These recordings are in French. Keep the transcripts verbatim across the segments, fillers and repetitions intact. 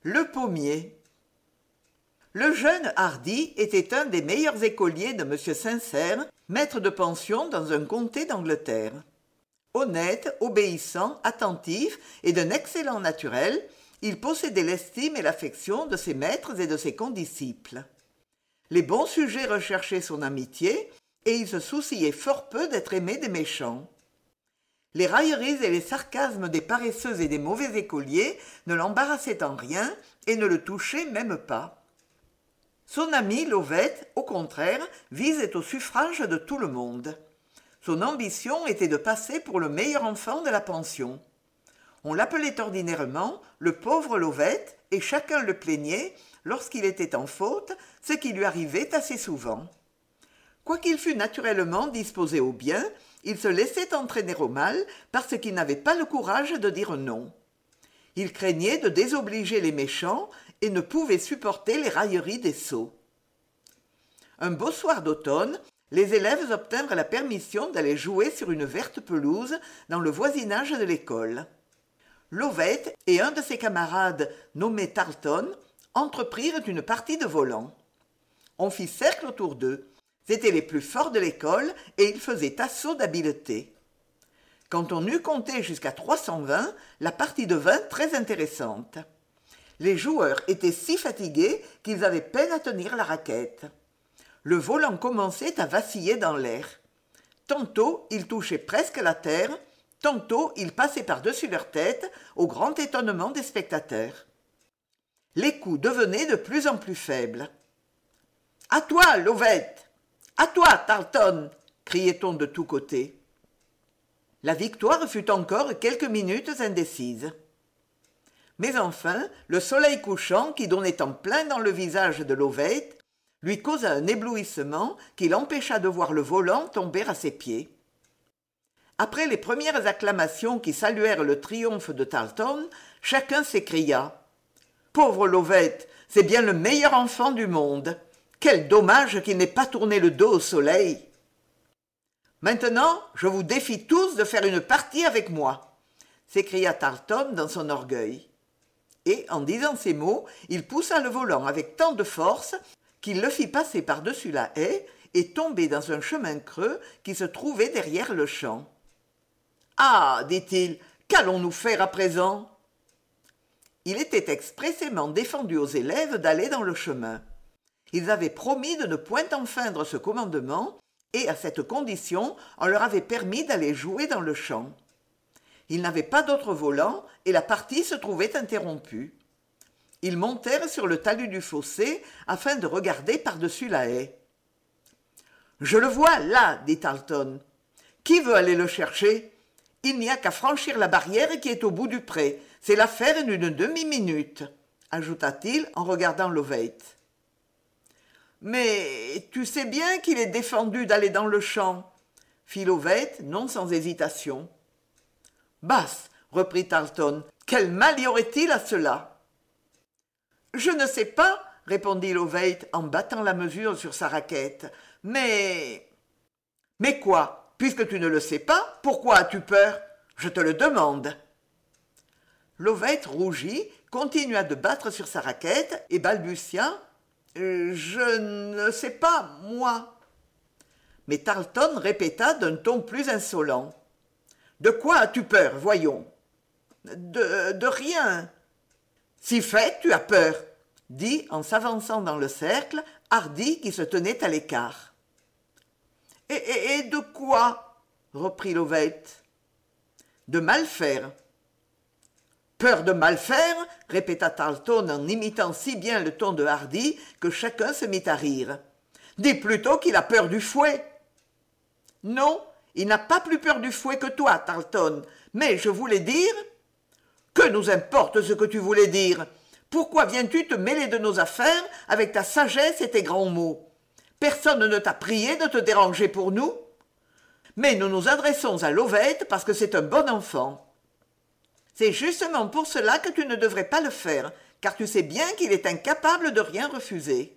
Le pommier. Le jeune Hardy était un des meilleurs écoliers de M. Sincère, maître de pension dans un comté d'Angleterre. Honnête, obéissant, attentif et d'un excellent naturel, il possédait l'estime et l'affection de ses maîtres et de ses condisciples. Les bons sujets recherchaient son amitié, et il se souciait fort peu d'être aimé des méchants. Les railleries et les sarcasmes des paresseux et des mauvais écoliers ne l'embarrassaient en rien et ne le touchaient même pas. Son ami Lovette, au contraire, visait au suffrage de tout le monde. Son ambition était de passer pour le meilleur enfant de la pension. On l'appelait ordinairement le pauvre Lovette, et chacun le plaignait, lorsqu'il était en faute, ce qui lui arrivait assez souvent. Quoiqu'il fût naturellement disposé au bien, il se laissait entraîner au mal parce qu'il n'avait pas le courage de dire non. Il craignait de désobliger les méchants et ne pouvait supporter les railleries des sots. Un beau soir d'automne, les élèves obtinrent la permission d'aller jouer sur une verte pelouse dans le voisinage de l'école. Lovette et un de ses camarades, nommé Tarleton, entreprirent une partie de volant. On fit cercle autour d'eux. C'étaient les plus forts de l'école et ils faisaient assaut d'habileté. Quand on eut compté jusqu'à trois cent vingt, la partie devint très intéressante. Les joueurs étaient si fatigués qu'ils avaient peine à tenir la raquette. Le volant commençait à vaciller dans l'air. Tantôt, il touchait presque la terre, tantôt, il passait par-dessus leur tête, au grand étonnement des spectateurs. Les coups devenaient de plus en plus faibles. « À toi, Lovette !»« À toi, Tarleton !» criait-on de tous côtés. La victoire fut encore quelques minutes indécise. Mais enfin, le soleil couchant, qui donnait en plein dans le visage de Lovette, lui causa un éblouissement qui l'empêcha de voir le volant tomber à ses pieds. Après les premières acclamations qui saluèrent le triomphe de Tarleton, chacun s'écria « Pauvre Lovette, c'est bien le meilleur enfant du monde ! Quel dommage qu'il n'ait pas tourné le dos au soleil !» « Maintenant, je vous défie tous de faire une partie avec moi !» s'écria Tarleton dans son orgueil. Et, en disant ces mots, il poussa le volant avec tant de force qu'il le fit passer par-dessus la haie et tomber dans un chemin creux qui se trouvait derrière le champ. « Ah !» dit-il, « qu'allons-nous faire à présent ?» Il était expressément défendu aux élèves d'aller dans le chemin. Ils avaient promis de ne point enfreindre ce commandement, et à cette condition, on leur avait permis d'aller jouer dans le champ. Ils n'avaient pas d'autre volant, et la partie se trouvait interrompue. Ils montèrent sur le talus du fossé, afin de regarder par-dessus la haie. « Je le vois, là !» dit Tarleton. « Qui veut aller le chercher ? Il n'y a qu'à franchir la barrière qui est au bout du pré. C'est l'affaire d'une demi-minute, » ajouta-t-il en regardant Lovette. « Mais tu sais bien qu'il est défendu d'aller dans le champ, » fit Lovette, non sans hésitation. « Basse, » reprit Tarleton, « quel mal y aurait-il à cela ?» « Je ne sais pas, » répondit Lovette en battant la mesure sur sa raquette, « mais... »« Mais quoi ? Puisque tu ne le sais pas, pourquoi as-tu peur ? Je te le demande. » Lovette rougit, continua de battre sur sa raquette et balbutia euh, « Je ne sais pas, moi. » Mais Tarleton répéta d'un ton plus insolent. « De quoi as-tu peur, voyons ?»« De... de rien. » « Si fait, tu as peur, » dit, en s'avançant dans le cercle, Hardy qui se tenait à l'écart. Et, et, et de quoi ? reprit Lovette. De mal faire. Peur de mal faire ? répéta Tarleton en imitant si bien le ton de Hardy que chacun se mit à rire. Dis plutôt qu'il a peur du fouet. Non, il n'a pas plus peur du fouet que toi, Tarleton, mais je voulais dire... Que nous importe ce que tu voulais dire ? Pourquoi viens-tu te mêler de nos affaires avec ta sagesse et tes grands mots ? Personne ne t'a prié de te déranger pour nous ? Mais nous nous adressons à Lovette parce que c'est un bon enfant. C'est justement pour cela que tu ne devrais pas le faire, car tu sais bien qu'il est incapable de rien refuser.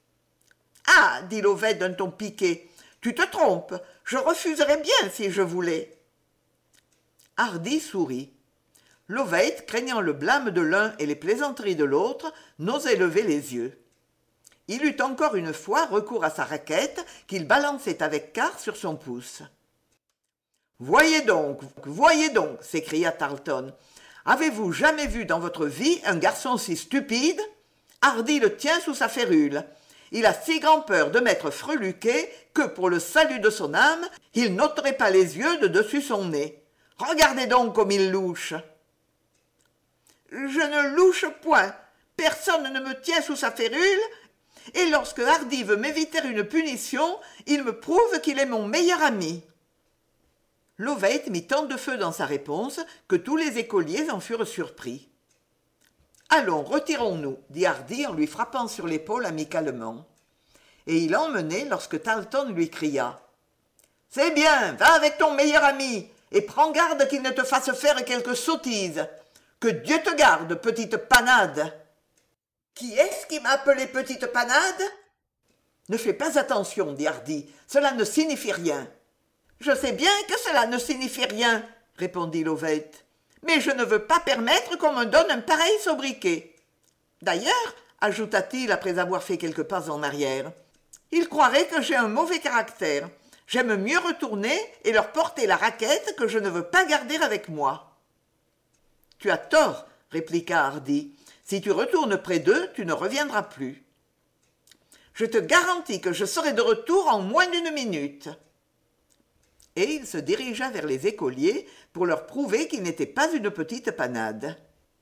Ah, dit Lovette d'un ton piqué, tu te trompes, je refuserais bien si je voulais. Hardy sourit. Lovett, craignant le blâme de l'un et les plaisanteries de l'autre, n'osait lever les yeux. Il eut encore une fois recours à sa raquette qu'il balançait avec quart sur son pouce. « Voyez donc, voyez donc !» s'écria Tarleton. « Avez-vous jamais vu dans votre vie un garçon si stupide ? Hardy le tient sous sa férule. Il a si grand peur de m'être freluqué que, pour le salut de son âme, il n'ôterait pas les yeux de dessus son nez. Regardez donc comme il louche !»« Je ne louche point. Personne ne me tient sous sa férule. Et lorsque Hardy veut m'éviter une punition, il me prouve qu'il est mon meilleur ami. » Lovett mit tant de feu dans sa réponse que tous les écoliers en furent surpris. « Allons, retirons-nous, » dit Hardy en lui frappant sur l'épaule amicalement. Et il l'emmenait lorsque Tarleton lui cria « C'est bien, va avec ton meilleur ami, et prends garde qu'il ne te fasse faire quelque sottise. Que Dieu te garde, petite panade !»« Qui est-ce qui m'a appelé petite panade ?»« Ne fais pas attention, dit Hardy, cela ne signifie rien. »« Je sais bien que cela ne signifie rien, » répondit Lovett, « mais je ne veux pas permettre qu'on me donne un pareil sobriquet. D'ailleurs, ajouta-t-il après avoir fait quelques pas en arrière, ils croiraient que j'ai un mauvais caractère. J'aime mieux retourner et leur porter la raquette que je ne veux pas garder avec moi. »« Tu as tort, » répliqua Hardy. « Si tu retournes près d'eux, tu ne reviendras plus. »« Je te garantis que je serai de retour en moins d'une minute. » Et il se dirigea vers les écoliers pour leur prouver qu'il n'était pas une petite panade.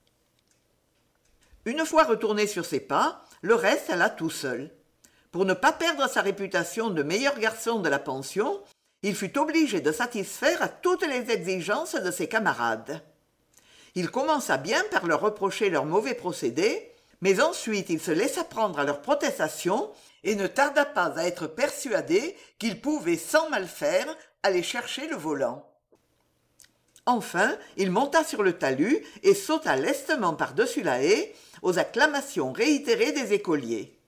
Une fois retourné sur ses pas, le reste alla tout seul. Pour ne pas perdre sa réputation de meilleur garçon de la pension, il fut obligé de satisfaire à toutes les exigences de ses camarades. Il commença bien par leur reprocher leurs mauvais procédés, mais ensuite il se laissa prendre à leurs protestations et ne tarda pas à être persuadé qu'il pouvait sans mal faire aller chercher le volant. Enfin, il monta sur le talus et sauta lestement par-dessus la haie aux acclamations réitérées des écoliers.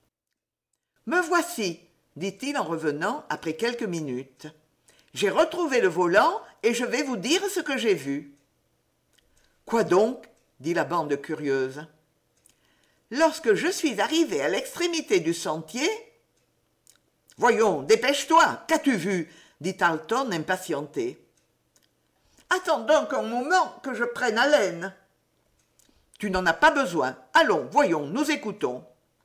« Me voici, » dit-il en revenant après quelques minutes. « J'ai retrouvé le volant et je vais vous dire ce que j'ai vu. »« Quoi donc ?» dit la bande curieuse. « Lorsque je suis arrivé à l'extrémité du sentier... »« Voyons, dépêche-toi, qu'as-tu vu ?» dit Tarleton impatienté. « Attends donc un moment que je prenne haleine. »« Tu n'en as pas besoin. Allons, voyons, nous écoutons. »«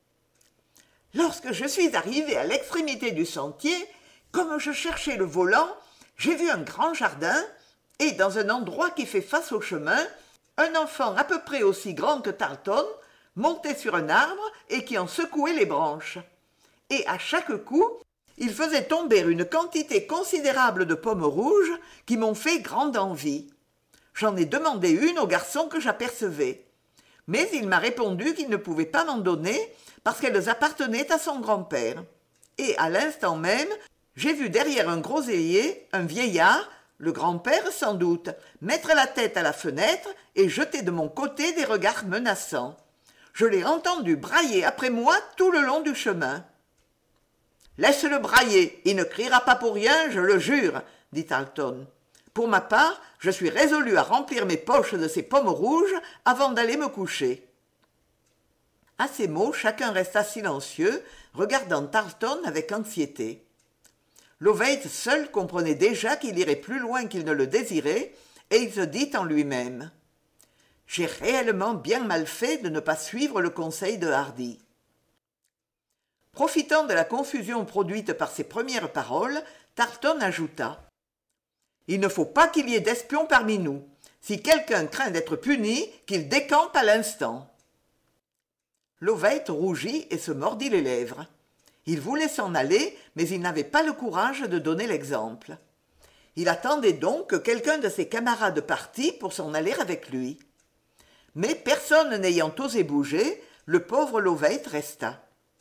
Lorsque je suis arrivé à l'extrémité du sentier, comme je cherchais le volant, j'ai vu un grand jardin, et dans un endroit qui fait face au chemin, un enfant à peu près aussi grand que Tarleton, monté sur un arbre et qui en secouait les branches. Et à chaque coup, il faisait tomber une quantité considérable de pommes rouges qui m'ont fait grande envie. J'en ai demandé une au garçon que j'apercevais. Mais il m'a répondu qu'il ne pouvait pas m'en donner parce qu'elles appartenaient à son grand-père. Et à l'instant même, j'ai vu derrière un groseillier un vieillard, le grand-père sans doute, mettre la tête à la fenêtre et jeter de mon côté des regards menaçants. Je l'ai entendu brailler après moi tout le long du chemin. « Laisse-le brailler, il ne criera pas pour rien, je le jure, » dit Tarleton. « Pour ma part, je suis résolu à remplir mes poches de ces pommes rouges avant d'aller me coucher. » À ces mots, chacun resta silencieux, regardant Tarleton avec anxiété. Lovett seul comprenait déjà qu'il irait plus loin qu'il ne le désirait, et il se dit en lui-même « J'ai réellement bien mal fait de ne pas suivre le conseil de Hardy. » Profitant de la confusion produite par ses premières paroles, Tarleton ajouta « Il ne faut pas qu'il y ait d'espions parmi nous. Si quelqu'un craint d'être puni, qu'il décampe à l'instant. » Lovett rougit et se mordit les lèvres. Il voulait s'en aller, mais il n'avait pas le courage de donner l'exemple. Il attendait donc que quelqu'un de ses camarades partît pour s'en aller avec lui. Mais personne n'ayant osé bouger, le pauvre Lovett resta.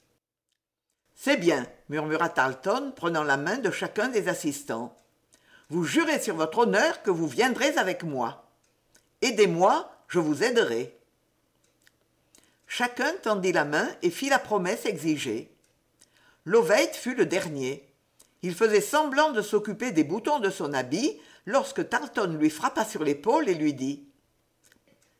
« C'est bien, » murmura Tarleton, prenant la main de chacun des assistants. « Vous jurez sur votre honneur que vous viendrez avec moi. Aidez-moi, je vous aiderai. » Chacun tendit la main et fit la promesse exigée. Lovett fut le dernier. Il faisait semblant de s'occuper des boutons de son habit lorsque Tarleton lui frappa sur l'épaule et lui dit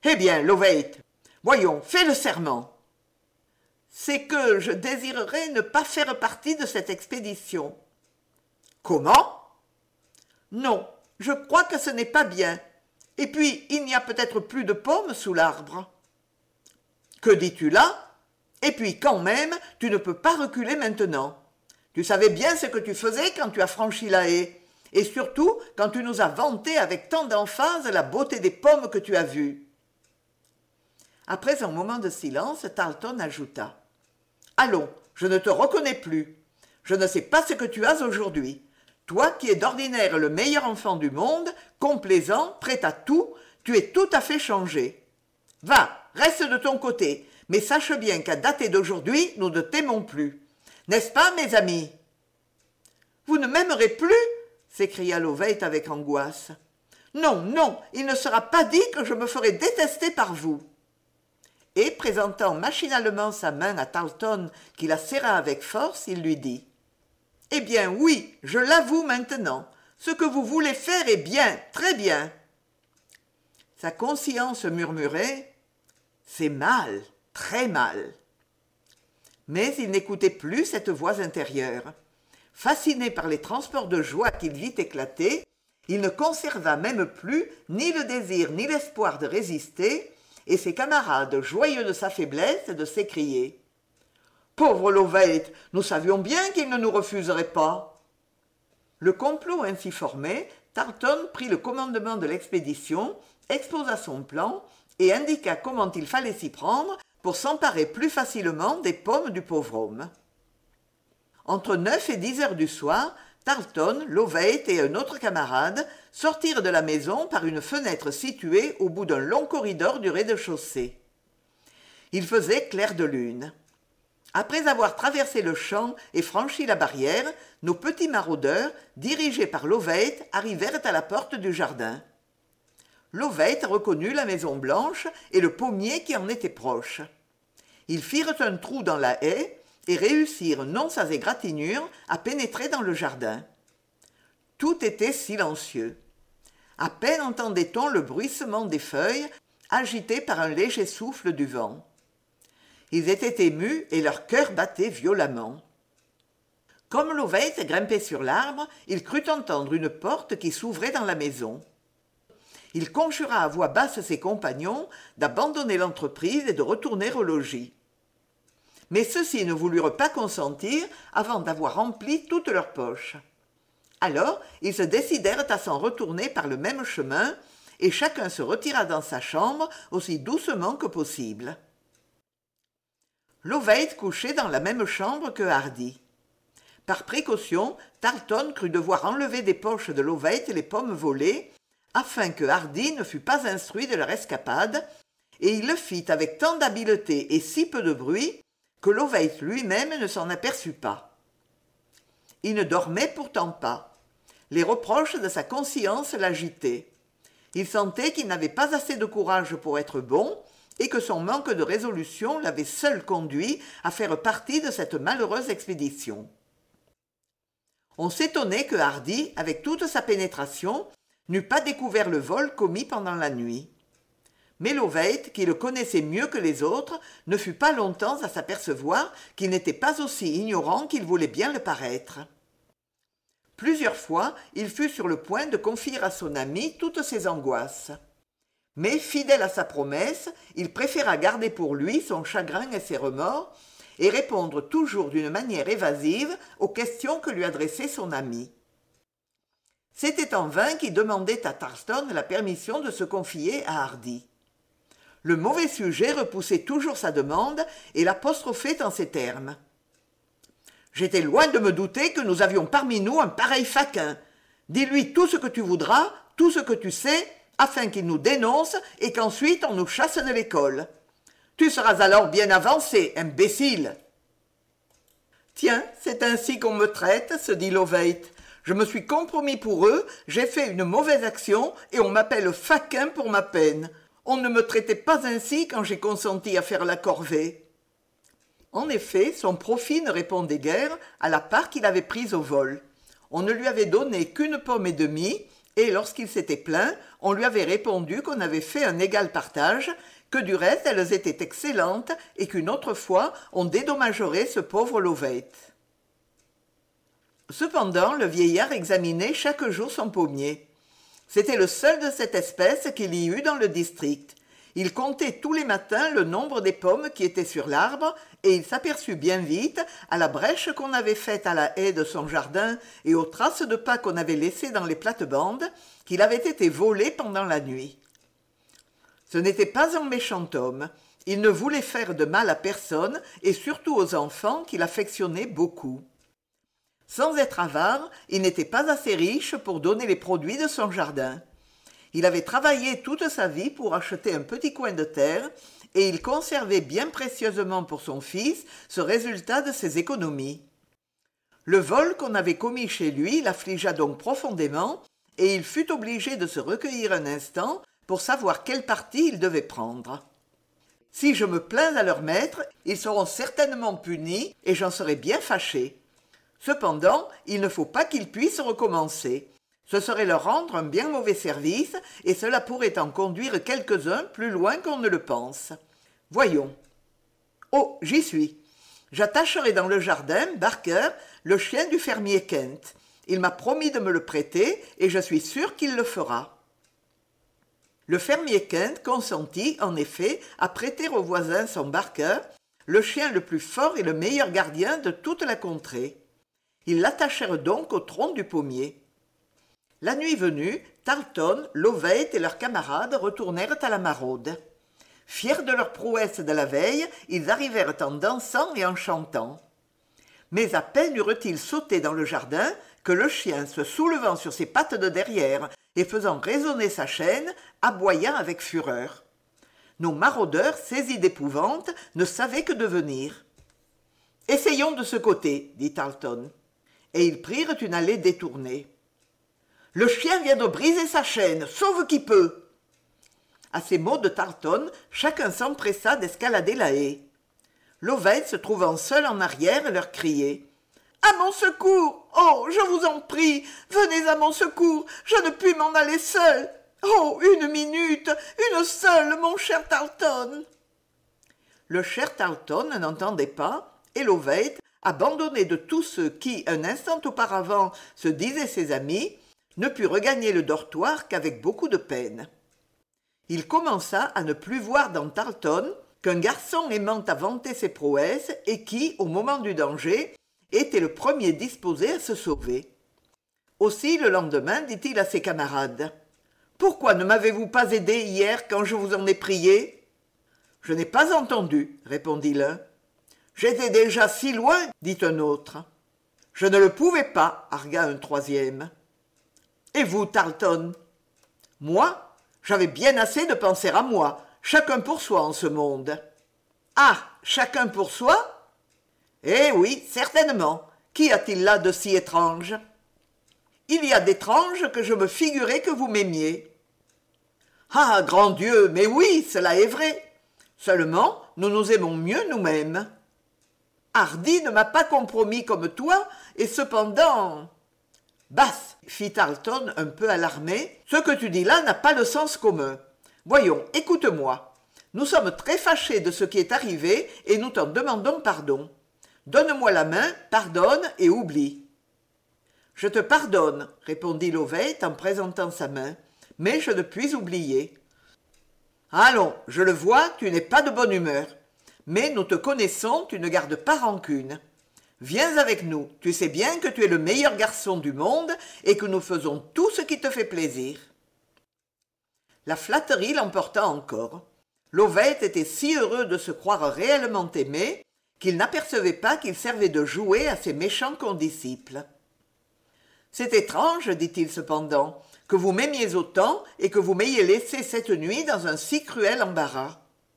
Eh bien, Loveit, voyons, fais le serment. C'est que je désirerais ne pas faire partie de cette expédition. Comment? Non, je crois que ce n'est pas bien. Et puis, il n'y a peut-être plus de pommes sous l'arbre. Que dis-tu là? Et puis, quand même, tu ne peux pas reculer maintenant. Tu savais bien ce que tu faisais quand tu as franchi la haie, et surtout quand tu nous as vanté avec tant d'emphase la beauté des pommes que tu as vues. Après un moment de silence, Tarleton ajouta. « Allons, je ne te reconnais plus. Je ne sais pas ce que tu as aujourd'hui. Toi qui es d'ordinaire le meilleur enfant du monde, complaisant, prêt à tout, tu es tout à fait changé. Va, reste de ton côté, mais sache bien qu'à dater d'aujourd'hui, nous ne t'aimons plus. N'est-ce pas, mes amis? Vous ne m'aimerez plus? S'écria Loveit avec angoisse. Non, non, il ne sera pas dit que je me ferai détester par vous. Et, présentant machinalement sa main à Tarleton, qui la serra avec force, il lui dit « Eh bien, oui, je l'avoue maintenant. Ce que vous voulez faire est bien, très bien. » Sa conscience murmurait « C'est mal, très mal. » Mais il n'écoutait plus cette voix intérieure. Fasciné par les transports de joie qu'il vit éclater, il ne conserva même plus ni le désir ni l'espoir de résister, et ses camarades, joyeux de sa faiblesse, de s'écrier « Pauvre Loveit, nous savions bien qu'il ne nous refuserait pas !» Le complot ainsi formé, Tarleton prit le commandement de l'expédition, exposa son plan et indiqua comment il fallait s'y prendre pour s'emparer plus facilement des pommes du pauvre homme. Entre neuf et dix heures du soir, Tarleton, Loveit et un autre camarade sortirent de la maison par une fenêtre située au bout d'un long corridor du rez-de-chaussée. Il faisait clair de lune. Après avoir traversé le champ et franchi la barrière, nos petits maraudeurs, dirigés par Loveit, arrivèrent à la porte du jardin. Loveit reconnut la maison blanche et le pommier qui en était proche. Ils firent un trou dans la haie et réussirent non sans égratignure à pénétrer dans le jardin. Tout était silencieux. À peine entendait-on le bruissement des feuilles agitées par un léger souffle du vent. Ils étaient émus et leur cœur battait violemment. Comme Loveit grimpait sur l'arbre, il crut entendre une porte qui s'ouvrait dans la maison. Il conjura à voix basse ses compagnons d'abandonner l'entreprise et de retourner au logis. Mais ceux-ci ne voulurent pas consentir avant d'avoir rempli toutes leurs poches. Alors, ils se décidèrent à s'en retourner par le même chemin, et chacun se retira dans sa chambre aussi doucement que possible. Loveit couchait dans la même chambre que Hardy. Par précaution, Tarleton crut devoir enlever des poches de Loveit les pommes volées, afin que Hardy ne fût pas instruit de leur escapade, et il le fit avec tant d'habileté et si peu de bruit que Loveit lui-même ne s'en aperçut pas. Il ne dormait pourtant pas. Les reproches de sa conscience l'agitaient. Il sentait qu'il n'avait pas assez de courage pour être bon, et que son manque de résolution l'avait seul conduit à faire partie de cette malheureuse expédition. On s'étonnait que Hardy, avec toute sa pénétration, n'eût pas découvert le vol commis pendant la nuit. Mais Loveit, qui le connaissait mieux que les autres, ne fut pas longtemps à s'apercevoir qu'il n'était pas aussi ignorant qu'il voulait bien le paraître. Plusieurs fois, il fut sur le point de confier à son ami toutes ses angoisses. Mais, fidèle à sa promesse, il préféra garder pour lui son chagrin et ses remords, et répondre toujours d'une manière évasive aux questions que lui adressait son ami. C'était en vain qu'il demandait à Tarleton la permission de se confier à Hardy. Le mauvais sujet repoussait toujours sa demande et l'apostrophait en ces termes. « J'étais loin de me douter que nous avions parmi nous un pareil faquin. Dis-lui tout ce que tu voudras, tout ce que tu sais, afin qu'il nous dénonce et qu'ensuite on nous chasse de l'école. Tu seras alors bien avancé, imbécile !»« Tiens, c'est ainsi qu'on me traite, se dit Loveit. Je me suis compromis pour eux, j'ai fait une mauvaise action et on m'appelle faquin pour ma peine. On ne me traitait pas ainsi quand j'ai consenti à faire la corvée. » En effet, son profit ne répondait guère à la part qu'il avait prise au vol. On ne lui avait donné qu'une pomme et demie, et lorsqu'il s'était plaint, on lui avait répondu qu'on avait fait un égal partage, que du reste elles étaient excellentes et qu'une autre fois on dédommagerait ce pauvre Lovette. Cependant, le vieillard examinait chaque jour son pommier. C'était le seul de cette espèce qu'il y eût dans le district. Il comptait tous les matins le nombre des pommes qui étaient sur l'arbre, et il s'aperçut bien vite, à la brèche qu'on avait faite à la haie de son jardin et aux traces de pas qu'on avait laissées dans les plates-bandes, qu'il avait été volé pendant la nuit. Ce n'était pas un méchant homme. Il ne voulait faire de mal à personne, et surtout aux enfants qu'il affectionnait beaucoup. Sans être avare, il n'était pas assez riche pour donner les produits de son jardin. Il avait travaillé toute sa vie pour acheter un petit coin de terre, et il conservait bien précieusement pour son fils ce résultat de ses économies. Le vol qu'on avait commis chez lui l'affligea donc profondément, et il fut obligé de se recueillir un instant pour savoir quel parti il devait prendre. « Si je me plains à leur maître, ils seront certainement punis, et j'en serai bien fâché. Cependant, il ne faut pas qu'ils puissent recommencer. Ce serait leur rendre un bien mauvais service, et cela pourrait en conduire quelques-uns plus loin qu'on ne le pense. Voyons. Oh, j'y suis. J'attacherai dans le jardin, Barker, le chien du fermier Kent. Il m'a promis de me le prêter, et je suis sûr qu'il le fera. » Le fermier Kent consentit, en effet, à prêter au voisin son Barker, le chien le plus fort et le meilleur gardien de toute la contrée. Ils l'attachèrent donc au tronc du pommier. La nuit venue, Tarleton, Lovett et leurs camarades retournèrent à la maraude. Fiers de leur prouesse de la veille, ils arrivèrent en dansant et en chantant. Mais à peine eurent-ils sauté dans le jardin que le chien, se soulevant sur ses pattes de derrière et faisant résonner sa chaîne, aboya avec fureur. Nos maraudeurs, saisis d'épouvante, ne savaient que devenir. « Essayons de ce côté, » dit Tarleton. Et ils prirent une allée détournée. « Le chien vient de briser sa chaîne, sauve qui peut !» À ces mots de Tarleton, chacun s'empressa d'escalader la haie. Lovett, se trouvant seul en arrière, leur criait « À mon secours! Oh, je vous en prie, venez à mon secours, je ne puis m'en aller seul! Oh, une minute, une seule, mon cher Tarleton !» Le cher Tarleton n'entendait pas, et Lovett, abandonné de tous ceux qui, un instant auparavant, se disaient ses amis, ne put regagner le dortoir qu'avec beaucoup de peine. Il commença à ne plus voir dans Tarleton qu'un garçon aimant à vanter ses prouesses et qui, au moment du danger, était le premier disposé à se sauver. Aussi, le lendemain, dit-il à ses camarades, « Pourquoi ne m'avez-vous pas aidé hier quand je vous en ai prié ?»« Je n'ai pas entendu, » répondit l'un. « J'étais déjà si loin, dit un autre. « Je ne le pouvais pas, argua un troisième. « Et vous, Tarleton ?»« Moi, j'avais bien assez de penser à moi, chacun pour soi en ce monde. »« Ah, chacun pour soi ? » ?»« Eh oui, certainement. Qu'y a-t-il là de si étrange ?»« Il y a d'étrange que je me figurais que vous m'aimiez. »« Ah, grand Dieu, mais oui, cela est vrai. Seulement, nous nous aimons mieux nous-mêmes. » Hardy ne m'a pas compromis comme toi, et cependant... « Basse, fit Tarleton un peu alarmé, ce que tu dis là n'a pas de sens commun. Voyons, écoute-moi. Nous sommes très fâchés de ce qui est arrivé, et nous t'en demandons pardon. Donne-moi la main, pardonne et oublie. »« Je te pardonne, » répondit Lovett en présentant sa main, « mais je ne puis oublier. »« Allons, je le vois, tu n'es pas de bonne humeur. Mais nous te connaissons, tu ne gardes pas rancune. Viens avec nous, tu sais bien que tu es le meilleur garçon du monde et que nous faisons tout ce qui te fait plaisir. » La flatterie l'emporta encore. Lovett était si heureux de se croire réellement aimé qu'il n'apercevait pas qu'il servait de jouet à ses méchants condisciples. « C'est étrange, dit-il cependant, que vous m'aimiez autant et que vous m'ayez laissé cette nuit dans un si cruel embarras. »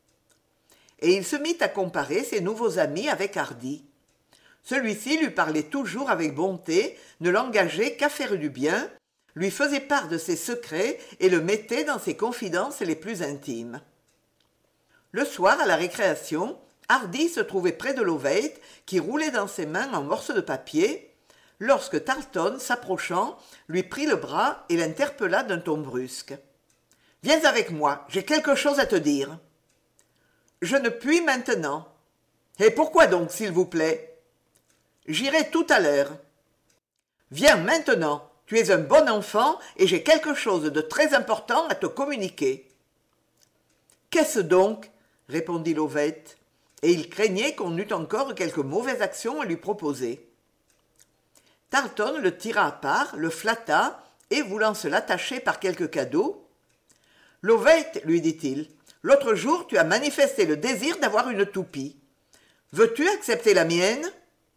Et il se mit à comparer ses nouveaux amis avec Hardy. Celui-ci lui parlait toujours avec bonté, ne l'engageait qu'à faire du bien, lui faisait part de ses secrets et le mettait dans ses confidences les plus intimes. Le soir, à la récréation, Hardy se trouvait près de Lovett, qui roulait dans ses mains un morceau de papier. lorsque Tarleton, s'approchant, lui prit le bras et l'interpella d'un ton brusque. « Viens avec moi, j'ai quelque chose à te dire. »« Je ne puis maintenant. »« Et pourquoi donc, s'il vous plaît ?»« J'irai tout à l'heure. »« Viens maintenant, tu es un bon enfant et j'ai quelque chose de très important à te communiquer. »« Qu'est-ce donc ?» répondit Lovette, et il craignait qu'on eût encore quelque mauvaise action à lui proposer. Tarleton le tira à part, le flatta, et voulant se l'attacher par quelque cadeau, « Lovette, lui dit-il, l'autre jour tu as manifesté le désir d'avoir une toupie. Veux-tu accepter la mienne ?»«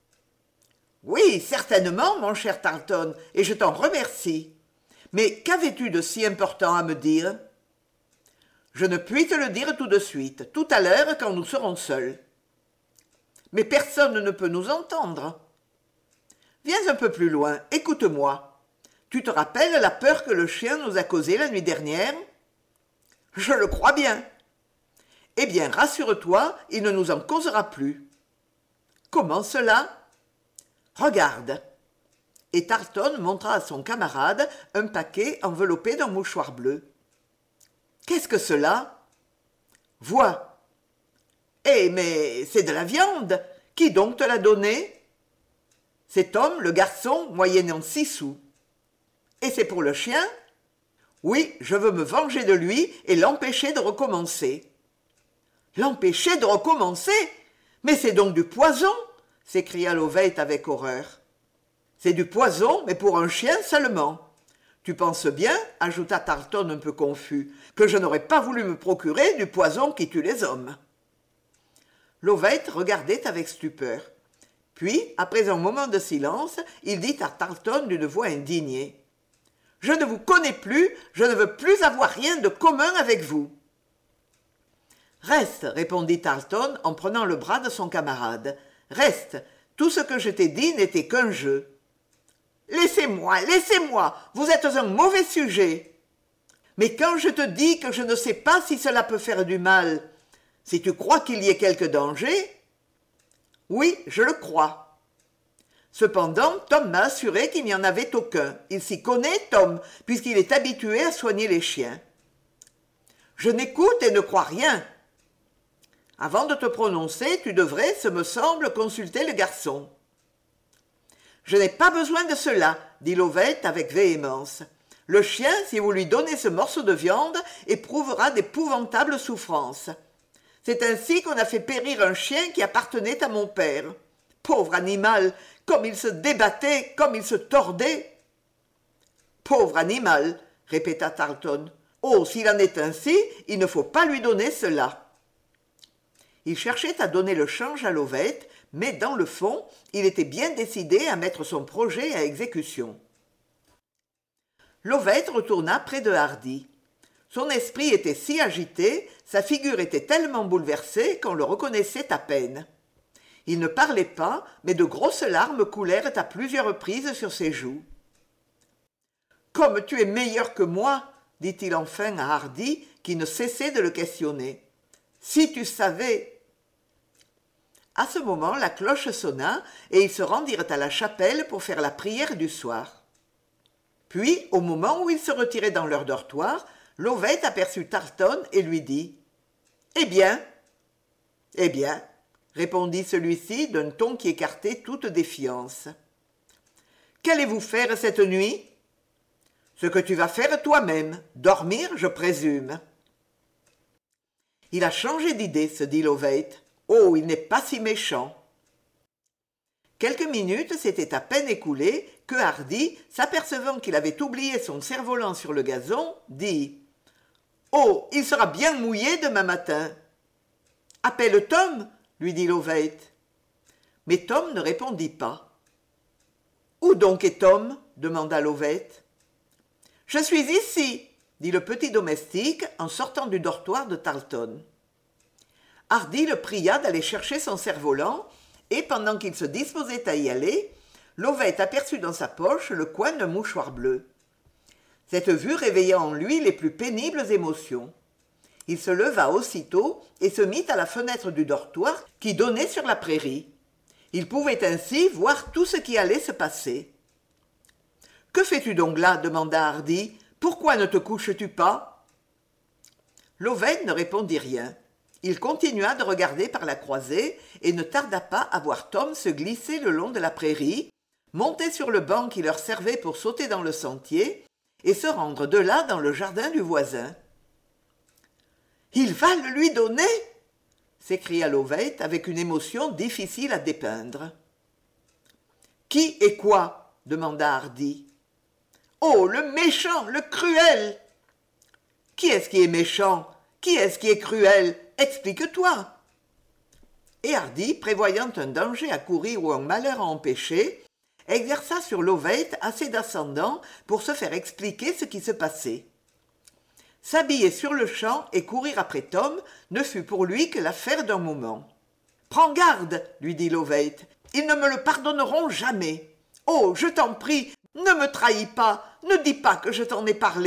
Oui, certainement, mon cher Tarleton, et je t'en remercie. Mais qu'avais-tu de si important à me dire ?»« Je ne puis te le dire tout de suite, tout à l'heure quand nous serons seuls. »« Mais personne ne peut nous entendre. » Viens un peu plus loin, écoute-moi. Tu te rappelles la peur que le chien nous a causée la nuit dernière ? Je le crois bien. Eh bien, rassure-toi, il ne nous en causera plus. Comment cela ? Regarde. Et Tarleton montra à son camarade un paquet enveloppé d'un mouchoir bleu. Qu'est-ce que cela ? Vois. Eh, mais c'est de la viande. Qui donc te l'a donné ? Cet homme, le garçon, moyennant six sous. Et c'est pour le chien ? Oui, je veux me venger de lui et l'empêcher de recommencer. L'empêcher de recommencer ? Mais c'est donc du poison ! S'écria Lovette avec horreur. C'est du poison, mais pour un chien seulement. Tu penses bien, ajouta Tarleton un peu confus, que je n'aurais pas voulu me procurer du poison qui tue les hommes. Lovette regardait avec stupeur. Puis, après un moment de silence, il dit à Tarleton d'une voix indignée. « Je ne vous connais plus, je ne veux plus avoir rien de commun avec vous. »« Reste, répondit Tarleton en prenant le bras de son camarade. Reste, tout ce que je t'ai dit n'était qu'un jeu. »« Laissez-moi, laissez-moi, vous êtes un mauvais sujet. »« Mais quand je te dis que je ne sais pas si cela peut faire du mal, si tu crois qu'il y ait quelque danger... » Oui, je le crois. Cependant, Tom m'a assuré qu'il n'y en avait aucun. Il s'y connaît, Tom, puisqu'il est habitué à soigner les chiens. Je n'écoute et ne crois rien. Avant de te prononcer, tu devrais, ce me semble, consulter le garçon. Je n'ai pas besoin de cela, dit Lovette avec véhémence. Le chien, si vous lui donnez ce morceau de viande, éprouvera d'épouvantables souffrances. C'est ainsi qu'on a fait périr un chien qui appartenait à mon père. Pauvre animal, comme il se débattait, comme il se tordait. Pauvre animal, répéta Tarleton. Oh, s'il en est ainsi, il ne faut pas lui donner cela. Il cherchait à donner le change à Lovette, mais dans le fond, il était bien décidé à mettre son projet à exécution. Lovette retourna près de Hardy. Son esprit était si agité, sa figure était tellement bouleversée qu'on le reconnaissait à peine. Il ne parlait pas, mais de grosses larmes coulèrent à plusieurs reprises sur ses joues. « Comme tu es meilleur que moi, dit-il enfin à Hardy, qui ne cessait de le questionner. « Si tu savais... » À ce moment, la cloche sonna, et ils se rendirent à la chapelle pour faire la prière du soir. Puis, au moment où ils se retiraient dans leur dortoir, Lovette aperçut Tarleton et lui dit « Eh bien ?»« Eh bien ?» répondit celui-ci d'un ton qui écartait toute défiance. « Qu'allez-vous faire cette nuit ?»« Ce que tu vas faire toi-même, dormir, je présume. » Il a changé d'idée, se dit Lovette. Oh, il n'est pas si méchant. Quelques minutes s'étaient à peine écoulées que Hardy, s'apercevant qu'il avait oublié son cerf-volant sur le gazon, dit « Oh, il sera bien mouillé demain matin. »« Appelle Tom, lui dit Lovette. Mais Tom ne répondit pas. « Où donc est Tom ?» demanda Lovette. « Je suis ici, » dit le petit domestique en sortant du dortoir de Tarleton. Hardy le pria d'aller chercher son cerf-volant, et pendant qu'il se disposait à y aller, Lovette aperçut dans sa poche le coin d'un mouchoir bleu. Cette vue réveilla en lui les plus pénibles émotions. Il se leva aussitôt et se mit à la fenêtre du dortoir qui donnait sur la prairie. Il pouvait ainsi voir tout ce qui allait se passer. « Que fais-tu donc là » demanda Hardy. « Pourquoi ne te couches-tu pas » Lovett ne répondit rien. Il continua de regarder par la croisée et ne tarda pas à voir Tom se glisser le long de la prairie, monter sur le banc qui leur servait pour sauter dans le sentier et se rendre de là dans le jardin du voisin. « Il va le lui donner !» s'écria Lovett avec une émotion difficile à dépeindre. « Qui et quoi ?» demanda Hardy. « Oh, le méchant, le cruel !»« Qui est-ce qui est méchant ? Qui est-ce qui est cruel ? Explique-toi !» Et Hardy, prévoyant un danger à courir ou un malheur à empêcher, exerça sur Lovett assez d'ascendant pour se faire expliquer ce qui se passait. S'habiller sur-le-champ et courir après Tom ne fut pour lui que l'affaire d'un moment. « Prends garde, lui dit Lovett, ils ne me le pardonneront jamais. Oh, je t'en prie, ne me trahis pas, ne dis pas que je t'en ai parlé. »«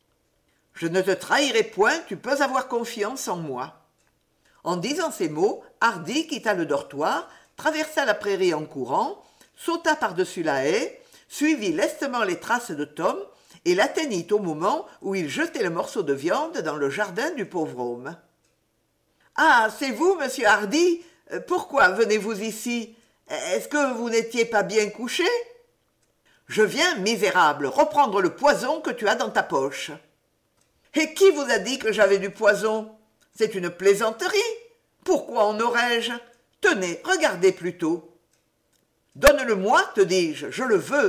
Je ne te trahirai point, tu peux avoir confiance en moi. » En disant ces mots, Hardy quitta le dortoir, traversa la prairie en courant, sauta par-dessus la haie, suivit lestement les traces de Tom et l'atteignit au moment où il jetait le morceau de viande dans le jardin du pauvre homme. « Ah, c'est vous, monsieur Hardy ? Pourquoi venez-vous ici ? Est-ce que vous n'étiez pas bien couché ? » « Je viens, misérable, reprendre le poison que tu as dans ta poche. »« Et qui vous a dit que j'avais du poison ? C'est une plaisanterie. Pourquoi en aurais-je ? Tenez, regardez plutôt. »« Donne-le-moi, te dis-je, je le veux. »«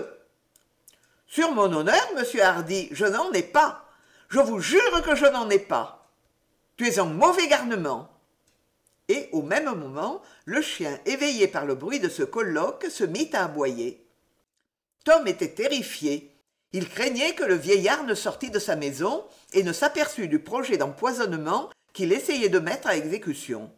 Sur mon honneur, monsieur Hardy, je n'en ai pas. Je vous jure que je n'en ai pas. Tu es en mauvais garnement. » Et au même moment, le chien, éveillé par le bruit de ce colloque, se mit à aboyer. Tom était terrifié. Il craignait que le vieillard ne sortît de sa maison et ne s'aperçût du projet d'empoisonnement qu'il essayait de mettre à exécution.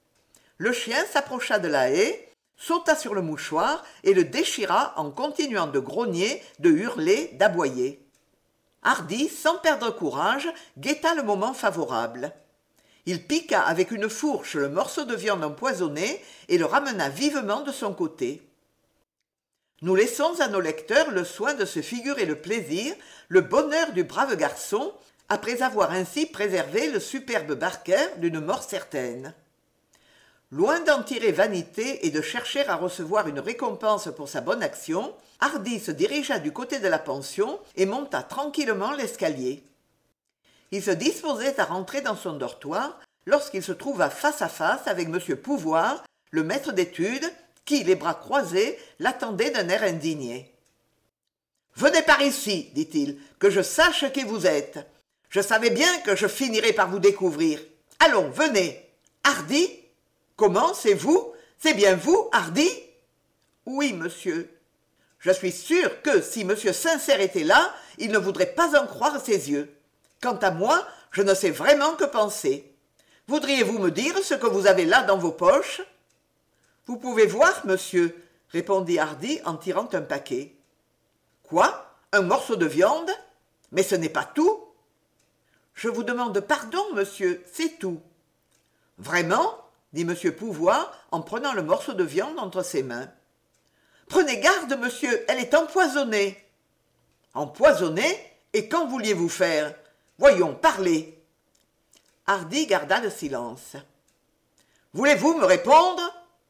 Le chien s'approcha de la haie, sauta sur le mouchoir et le déchira en continuant de grogner, de hurler, d'aboyer. Hardy, sans perdre courage, guetta le moment favorable. Il piqua avec une fourche le morceau de viande empoisonnée et le ramena vivement de son côté. Nous laissons à nos lecteurs le soin de se figurer le plaisir, le bonheur du brave garçon, après avoir ainsi préservé le superbe Barker d'une mort certaine. Loin d'en tirer vanité et de chercher à recevoir une récompense pour sa bonne action, Hardy se dirigea du côté de la pension et monta tranquillement l'escalier. Il se disposait à rentrer dans son dortoir lorsqu'il se trouva face à face avec M. Pouvoir, le maître d'études, qui, les bras croisés, l'attendait d'un air indigné. « Venez par ici, dit-il, que je sache qui vous êtes. Je savais bien que je finirais par vous découvrir. Allons, venez. Hardy ? Comment, c'est vous ? C'est bien vous, Hardy ? Oui, monsieur. Je suis sûr que, si monsieur Sincère était là, il ne voudrait pas en croire ses yeux. Quant à moi, je ne sais vraiment que penser. Voudriez-vous me dire ce que vous avez là dans vos poches ? Vous pouvez voir, monsieur, répondit Hardy en tirant un paquet. Quoi ? Un morceau de viande ? Mais ce n'est pas tout. Je vous demande pardon, monsieur, c'est tout. Vraiment ? dit M. Pouvoir en prenant le morceau de viande entre ses mains. Prenez garde, monsieur, elle est empoisonnée. Empoisonnée ? Et qu'en vouliez-vous faire ? Voyons, parlez. Hardy garda le silence. Voulez-vous me répondre ?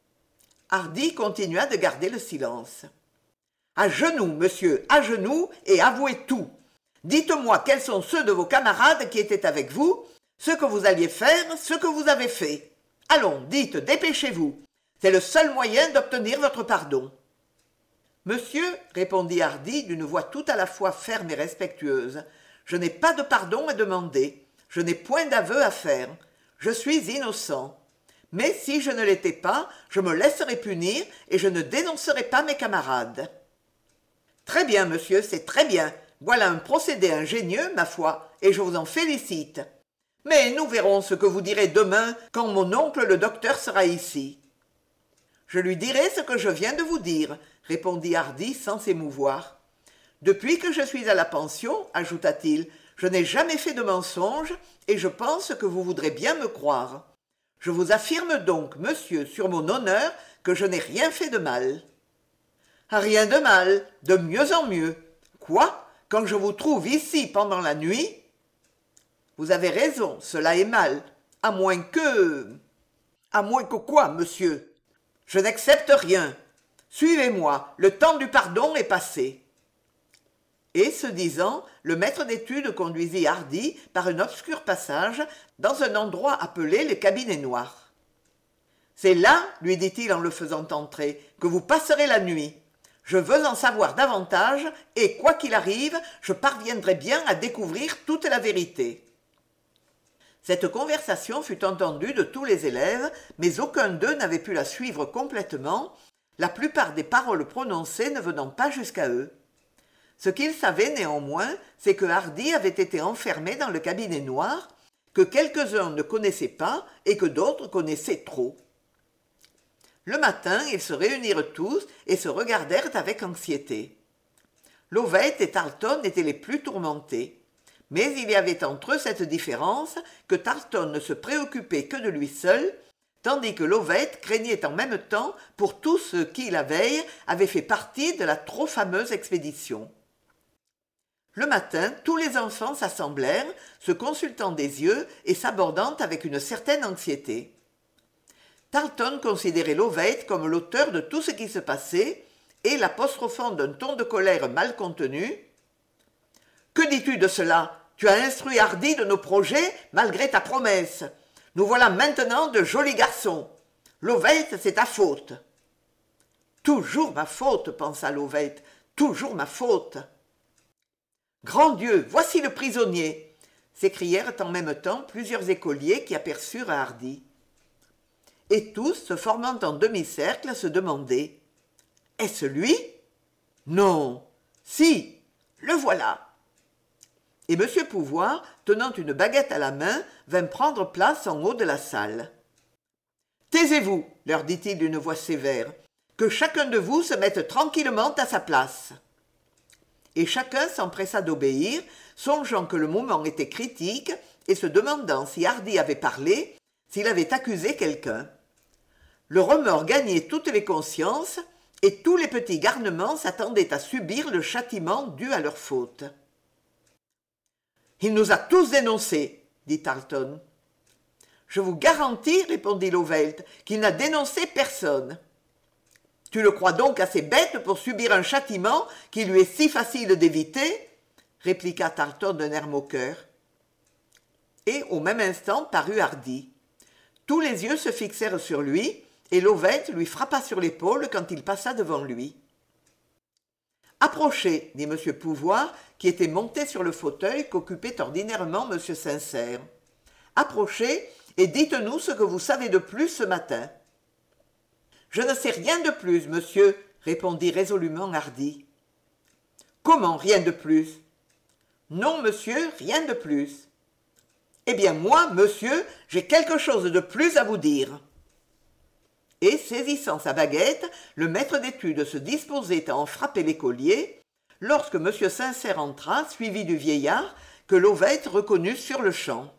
Hardy continua de garder le silence. À genoux, monsieur, à genoux, et avouez tout. Dites-moi quels sont ceux de vos camarades qui étaient avec vous, ce que vous alliez faire, ce que vous avez fait. Allons, dites, dépêchez-vous. C'est le seul moyen d'obtenir votre pardon. Monsieur, répondit Hardy d'une voix tout à la fois ferme et respectueuse, je n'ai pas de pardon à demander. Je n'ai point d'aveu à faire. Je suis innocent. Mais si je ne l'étais pas, je me laisserai punir et je ne dénoncerai pas mes camarades. Très bien, monsieur, c'est très bien. Voilà un procédé ingénieux, ma foi, et je vous en félicite. Mais nous verrons ce que vous direz demain quand mon oncle le docteur sera ici. Je lui dirai ce que je viens de vous dire, répondit Hardy sans s'émouvoir. Depuis que je suis à la pension, ajouta-t-il, je n'ai jamais fait de mensonge et je pense que vous voudrez bien me croire. Je vous affirme donc, monsieur, sur mon honneur, que je n'ai rien fait de mal. Rien de mal, de mieux en mieux. Quoi, quand je vous trouve ici pendant la nuit? Vous avez raison, cela est mal, à moins que... À moins que quoi, monsieur? Je n'accepte rien. Suivez-moi, le temps du pardon est passé. Et, ce disant, le maître d'études conduisit Hardy par un obscur passage dans un endroit appelé le cabinet noir. C'est là, lui dit-il en le faisant entrer, que vous passerez la nuit. Je veux en savoir davantage, et quoi qu'il arrive, je parviendrai bien à découvrir toute la vérité. Cette conversation fut entendue de tous les élèves, mais aucun d'eux n'avait pu la suivre complètement, la plupart des paroles prononcées ne venant pas jusqu'à eux. Ce qu'ils savaient néanmoins, c'est que Hardy avait été enfermé dans le cabinet noir, que quelques-uns ne connaissaient pas et que d'autres connaissaient trop. Le matin, ils se réunirent tous et se regardèrent avec anxiété. Lovett et Tarleton étaient les plus tourmentés. Mais il y avait entre eux cette différence que Tarleton ne se préoccupait que de lui seul, tandis que Lovett craignait en même temps pour tous ceux qui, la veille, avaient fait partie de la trop fameuse expédition. Le matin, tous les enfants s'assemblèrent, se consultant des yeux et s'abordant avec une certaine anxiété. Tarleton considérait Lovett comme l'auteur de tout ce qui se passait, et l'apostrophant d'un ton de colère mal contenu. « Que dis-tu de cela? Tu as instruit Hardy de nos projets malgré ta promesse. Nous voilà maintenant de jolis garçons. Lovett, c'est ta faute. » « Toujours ma faute, pensa Lovett, toujours ma faute. »« Grand Dieu, voici le prisonnier !» s'écrièrent en même temps plusieurs écoliers qui aperçurent Hardy. Et tous, se formant en demi-cercle, se demandaient « Est-ce lui ? Non. Si, le voilà. » Et M. Pouvoir, tenant une baguette à la main, vint prendre place en haut de la salle. « Taisez-vous, leur dit-il d'une voix sévère, que chacun de vous se mette tranquillement à sa place. » Et chacun s'empressa d'obéir, songeant que le moment était critique et se demandant si Hardy avait parlé, s'il avait accusé quelqu'un. Le remords gagnait toutes les consciences, et tous les petits garnements s'attendaient à subir le châtiment dû à leur faute. « Il nous a tous dénoncés, » dit Tarleton. « Je vous garantis, répondit Lovett, qu'il n'a dénoncé personne. »« Tu le crois donc assez bête pour subir un châtiment qui lui est si facile d'éviter ?» répliqua Tarleton d'un air moqueur. Et au même instant parut Hardy. Tous les yeux se fixèrent sur lui, et Lovett lui frappa sur l'épaule quand il passa devant lui. « Approchez, dit M. Pouvoir, qui était monté sur le fauteuil qu'occupait ordinairement M. Sincère. « Approchez et dites-nous ce que vous savez de plus ce matin. »« Je ne sais rien de plus, monsieur, » répondit résolument Hardy. « Comment rien de plus ?»« Non, monsieur, rien de plus. »« Eh bien, moi, monsieur, j'ai quelque chose de plus à vous dire. » Et, saisissant sa baguette, le maître d'études se disposait à en frapper l'écolier, lorsque M. Sincère entra, suivi du vieillard, que Lovett reconnut sur-le-champ.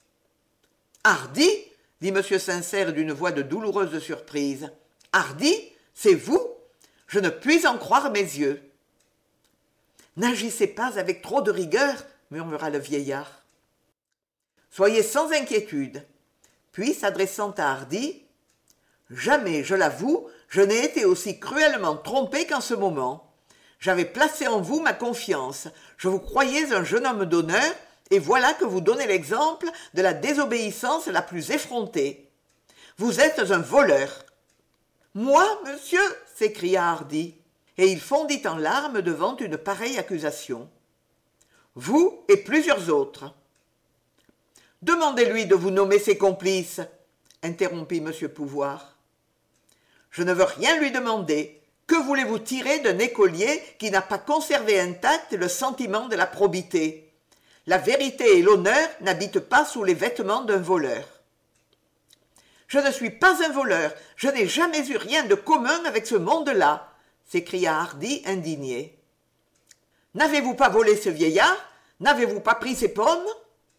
« Hardy !» dit M. Sincère d'une voix de douloureuse surprise. « Hardy, c'est vous? Je ne puis en croire mes yeux. »« N'agissez pas avec trop de rigueur, » murmura le vieillard. « Soyez sans inquiétude. » Puis, s'adressant à Hardy, « Jamais, je l'avoue, je n'ai été aussi cruellement trompé qu'en ce moment. J'avais placé en vous ma confiance. Je vous croyais un jeune homme d'honneur, et voilà que vous donnez l'exemple de la désobéissance la plus effrontée. Vous êtes un voleur. »« Moi, monsieur ?» s'écria Hardy, et il fondit en larmes devant une pareille accusation. « Vous et plusieurs autres. »« Demandez-lui de vous nommer ses complices, » interrompit M. Pouvoir. « Je ne veux rien lui demander. Que voulez-vous tirer d'un écolier qui n'a pas conservé intact le sentiment de la probité ? La vérité et l'honneur n'habitent pas sous les vêtements d'un voleur. »« Je ne suis pas un voleur, je n'ai jamais eu rien de commun avec ce monde-là, » s'écria Hardy indigné. « N'avez-vous pas volé ce vieillard ? N'avez-vous pas pris ses pommes ? »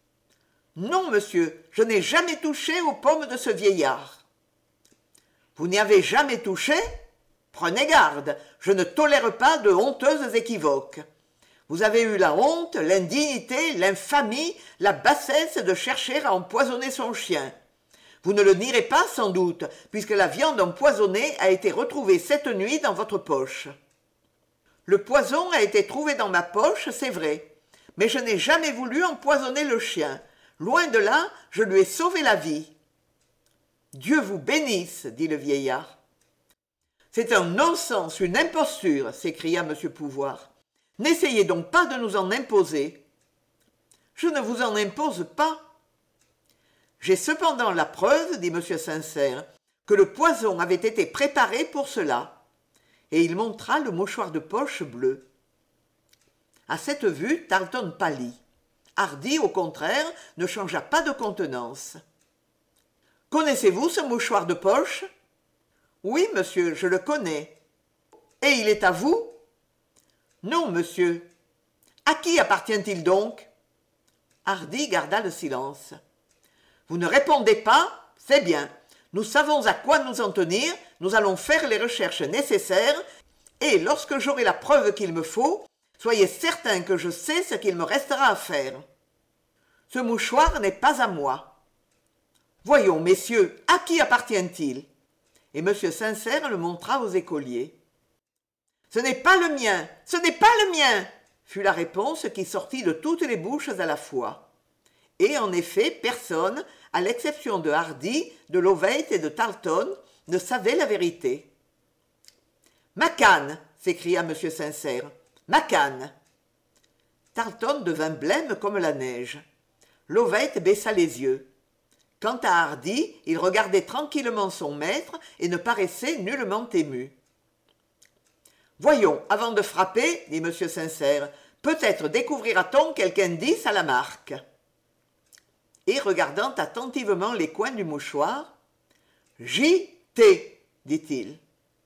Non, monsieur, je n'ai jamais touché aux pommes de ce vieillard. Vous n'y avez jamais touché? Prenez garde, je ne tolère pas de honteuses équivoques. Vous avez eu la honte, l'indignité, l'infamie, la bassesse de chercher à empoisonner son chien. Vous ne le nierez pas sans doute, puisque la viande empoisonnée a été retrouvée cette nuit dans votre poche. Le poison a été trouvé dans ma poche, c'est vrai, mais je n'ai jamais voulu empoisonner le chien. Loin de là, je lui ai sauvé la vie. Dieu vous bénisse, dit le vieillard. C'est un non-sens, une imposture, s'écria M. Pouvoir. N'essayez donc pas de nous en imposer. Je ne vous en impose pas. J'ai cependant la preuve, dit M. Sincère, que le poison avait été préparé pour cela. Et il montra le mouchoir de poche bleu. À cette vue, Tarleton pâlit. Hardy, au contraire, ne changea pas de contenance. « Connaissez-vous ce mouchoir de poche ?»« Oui, monsieur, je le connais. »« Et il est à vous ?»« Non, monsieur. »« À qui appartient-il donc ?» Hardy garda le silence. « Vous ne répondez pas? C'est bien. Nous savons à quoi nous en tenir, nous allons faire les recherches nécessaires, et lorsque j'aurai la preuve qu'il me faut, soyez certain que je sais ce qu'il me restera à faire. Ce mouchoir n'est pas à moi. Voyons, messieurs, à qui appartient-il ? Et M. Sincère le montra aux écoliers. Ce n'est pas le mien, ce n'est pas le mien, fut la réponse qui sortit de toutes les bouches à la fois. Et en effet, personne, à l'exception de Hardy, de Lovett et de Tarleton, ne savait la vérité. Ma canne, s'écria M. Sincère. Ma canne. Tarleton devint blême comme la neige. Lovett baissa les yeux. Quant à Hardy, il regardait tranquillement son maître et ne paraissait nullement ému. « Voyons, avant de frapper, dit M. Sincère, peut-être découvrira-t-on quelque indice à la marque. » Et regardant attentivement les coins du mouchoir, « J T, dit-il.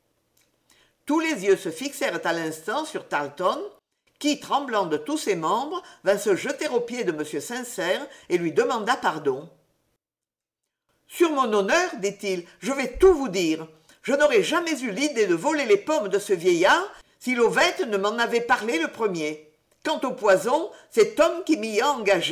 Tous les yeux se fixèrent à l'instant sur Tarleton, qui, tremblant de tous ses membres, vint se jeter aux pieds de M. Sincère et lui demanda pardon. « Sur mon honneur, dit-il, je vais tout vous dire. Je n'aurais jamais eu l'idée de voler les pommes de ce vieillard si Lovett ne m'en avait parlé le premier. Quant au poison, c'est Tom qui m'y a engagé. »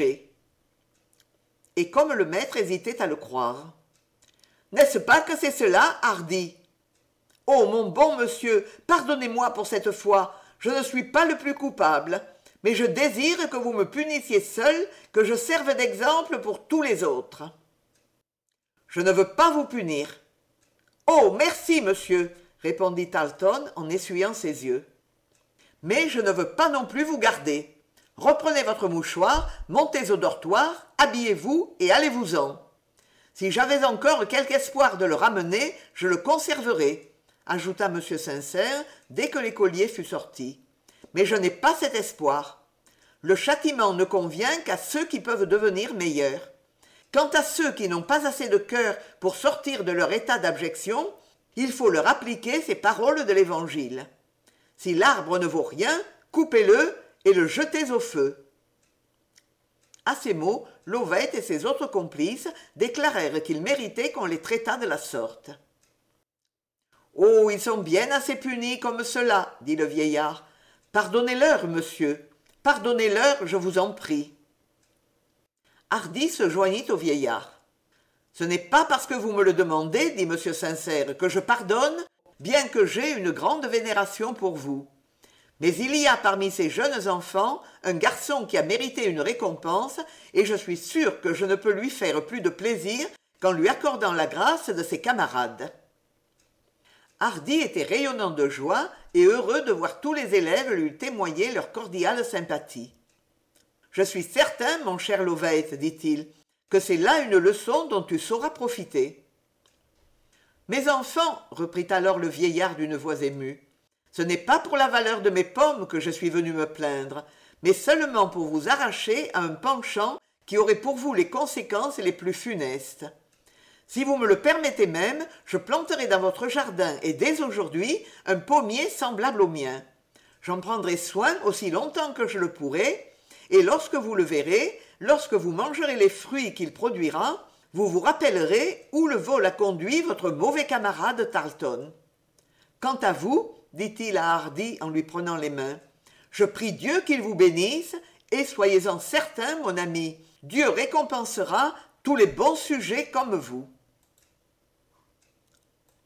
Et comme le maître hésitait à le croire. « N'est-ce pas que c'est cela, Hardy ? Oh, mon bon monsieur, pardonnez-moi pour cette fois, je ne suis pas le plus coupable, mais je désire que vous me punissiez seul, que je serve d'exemple pour tous les autres. » « Je ne veux pas vous punir. »« Oh, merci, monsieur, » répondit Tarleton en essuyant ses yeux. « Mais je ne veux pas non plus vous garder. Reprenez votre mouchoir, montez au dortoir, habillez-vous et allez-vous-en. Si j'avais encore quelque espoir de le ramener, je le conserverais, » ajouta M. Sincère dès que l'écolier fut sorti. « Mais je n'ai pas cet espoir. Le châtiment ne convient qu'à ceux qui peuvent devenir meilleurs. Quant à ceux qui n'ont pas assez de cœur pour sortir de leur état d'abjection, il faut leur appliquer ces paroles de l'Évangile. Si l'arbre ne vaut rien, coupez-le et le jetez au feu. » À ces mots, Lovett et ses autres complices déclarèrent qu'ils méritaient qu'on les traitât de la sorte. « Oh, ils sont bien assez punis comme cela, dit le vieillard. Pardonnez-leur, monsieur, pardonnez-leur, je vous en prie. » Hardy se joignit au vieillard. « Ce n'est pas parce que vous me le demandez, dit M. Sincère, que je pardonne, bien que j'aie une grande vénération pour vous. Mais il y a parmi ces jeunes enfants un garçon qui a mérité une récompense, et je suis sûr que je ne peux lui faire plus de plaisir qu'en lui accordant la grâce de ses camarades. » Hardy était rayonnant de joie et heureux de voir tous les élèves lui témoigner leur cordiale sympathie. « Je suis certain, mon cher Lovett, dit-il, que c'est là une leçon dont tu sauras profiter. »« Mes enfants, reprit alors le vieillard d'une voix émue, ce n'est pas pour la valeur de mes pommes que je suis venu me plaindre, mais seulement pour vous arracher à un penchant qui aurait pour vous les conséquences les plus funestes. Si vous me le permettez même, je planterai dans votre jardin et dès aujourd'hui un pommier semblable au mien. J'en prendrai soin aussi longtemps que je le pourrai, et lorsque vous le verrez, lorsque vous mangerez les fruits qu'il produira, vous vous rappellerez où le vol a conduit votre mauvais camarade Tarleton. Quant à vous, dit-il à Hardy en lui prenant les mains, je prie Dieu qu'il vous bénisse, et soyez-en certain, mon ami, Dieu récompensera tous les bons sujets comme vous.